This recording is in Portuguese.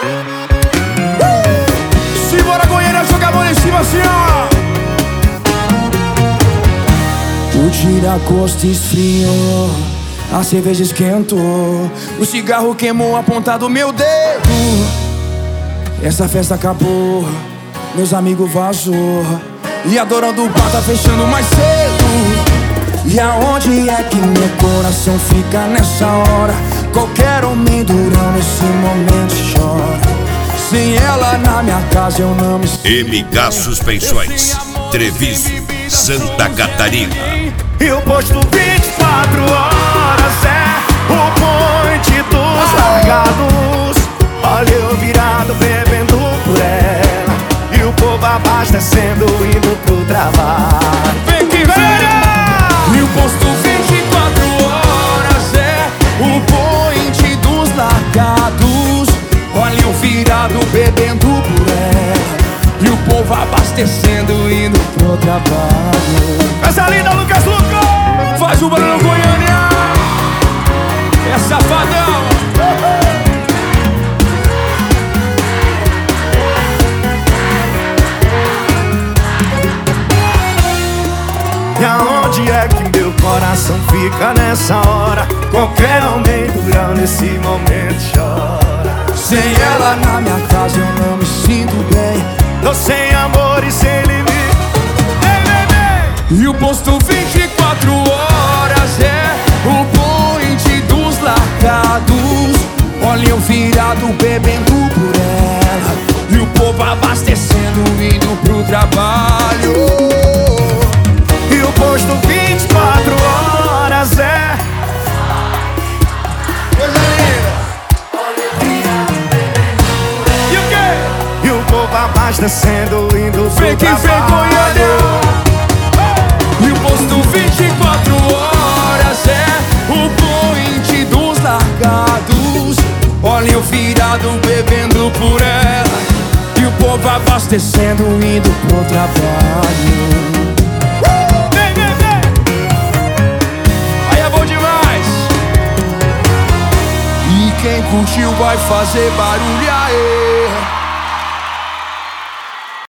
Simbora, Goiânia, joga a mão em cima assim, ó. O tira-gosto esfriou, a cerveja esquentou, o cigarro queimou a ponta do meu dedo. Essa festa acabou, meus amigos vazou, e a dona do bar tá fechando mais cedo. E aonde é que meu coração fica nessa hora? Qualquer homem durão nesse momento chora. Sem ela na minha casa eu não me sinto. MK Suspensões, Treviso, Santa Catarina. E o posto 24 horas é o point dos largados. Olha eu virado bebendo por ela, e o povo abastecendo indo pro trabalho. Vem que vem! E o posto 24 horas é o point dos largados. Olha eu virado bebendo por ela, e o povo abastecendo indo pro trabalho. Essa linda, Lucas Luco! Faz o barulho, Goiânia! É safadão! E aonde é que meu coração fica nessa hora? Qualquer homem durão nesse momento chora. Sem ela na minha casa eu não me sinto bem. Tô sem amor e sem limite. E o posto 24 horas é o point dos largados. Olha eu virado bebendo por ela, e o povo abastecendo indo pro trabalho. E o posto 24 horas é coisa linda. E o quê? E o povo abastecendo indo pro Vem que vem, trabalho. Goiânia! E o posto 24 horas é o point dos largados. Olha eu virado bebendo por ela, e o povo abastecendo indo pro trabalho. Vem, vem, vem! Aí é bom demais. E quem curtiu vai fazer barulho aí.